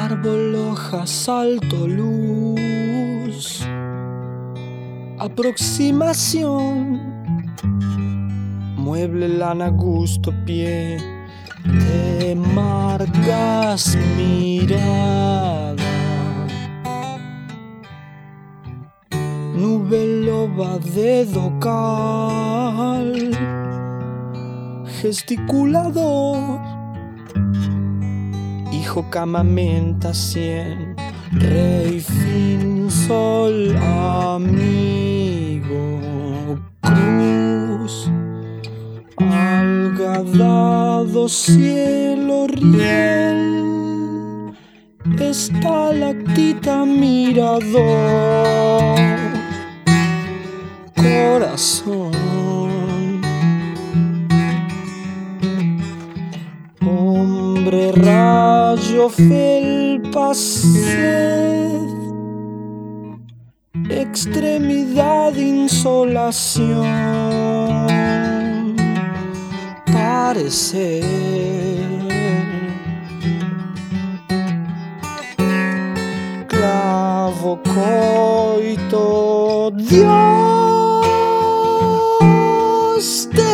Árbol, hojas, alto, luz, aproximación, mueble, lana, gusto, pie, te marcas mirada, nube, loba, dedo, cal, gesticulador, hijo, cama, menta, cien, rey, fin, sol, amigo, cruz, alga, dado, cielo, riel, estalactita, mirador, corazón, hombre, rayo, felpa, sed, extremidad, insolación, parecer, clavo, coito, Dios te